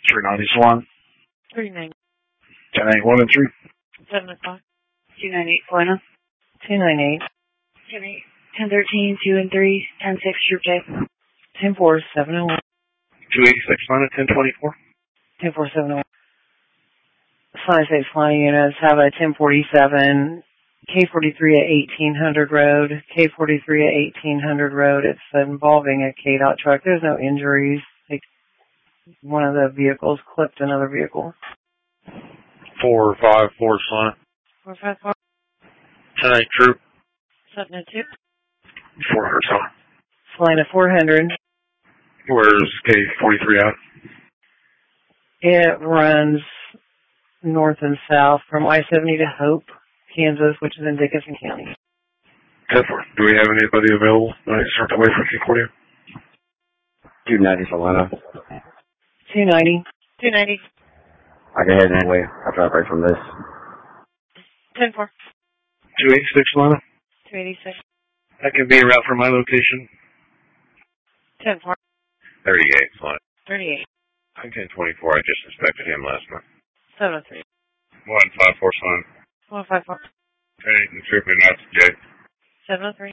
390 Salon. 390. 10-8, 1 and 3. 7 o'clock. 298 Buena. 298. 1013, 2 and 3, 10-6 Troop J. 10-4, 701. 286 Lana, 1024. 10-4, 701. Flying 6 flying units have a 1047, K43 at 1800 Road, K43 at 1800 Road. It's involving a KDOT truck. There's no injuries. One of the vehicles clipped another vehicle. 454 Lana. 454. 10-8 Troop. 702. 400 Lana. Salina 400. Where's K43 at? It runs north and south from I-70 to Hope, Kansas, which is in Dickinson County. 10-4. Do we have anybody available? I start to wait for K40. 290 Salina. 290. 290. I can head anyway. I'll try to break from this. 10-4. 286 Lana. 286. That can be a route from my location. 10-4. 38 Lana. 38. I'm 1024. I just inspected him last month. 703. 154 Lana. 154. Hey, the troop in that's Jay. 703.